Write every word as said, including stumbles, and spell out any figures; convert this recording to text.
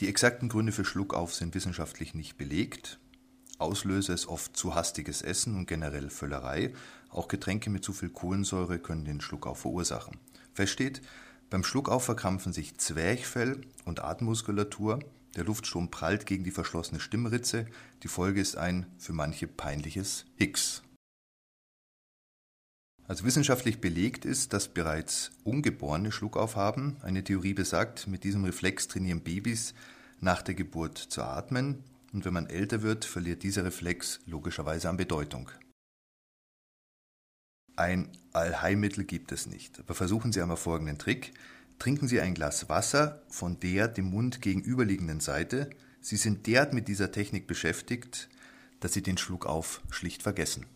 Die exakten Gründe für Schluckauf sind wissenschaftlich nicht belegt. Auslöser ist oft zu hastiges Essen und generell Völlerei. Auch Getränke mit zu viel Kohlensäure können den Schluckauf verursachen. Fest steht, beim Schluckauf verkrampfen sich Zwerchfell und Atemmuskulatur. Der Luftstrom prallt gegen die verschlossene Stimmritze. Die Folge ist ein für manche peinliches Hicks. Also wissenschaftlich belegt ist, dass bereits Ungeborene Schluckauf haben. Eine Theorie besagt, mit diesem Reflex trainieren Babys nach der Geburt zu atmen. Und wenn man älter wird, verliert dieser Reflex logischerweise an Bedeutung. Ein Allheilmittel gibt es nicht, aber versuchen Sie einmal folgenden Trick. Trinken Sie ein Glas Wasser von der dem Mund gegenüberliegenden Seite. Sie sind derart mit dieser Technik beschäftigt, dass Sie den Schluckauf schlicht vergessen.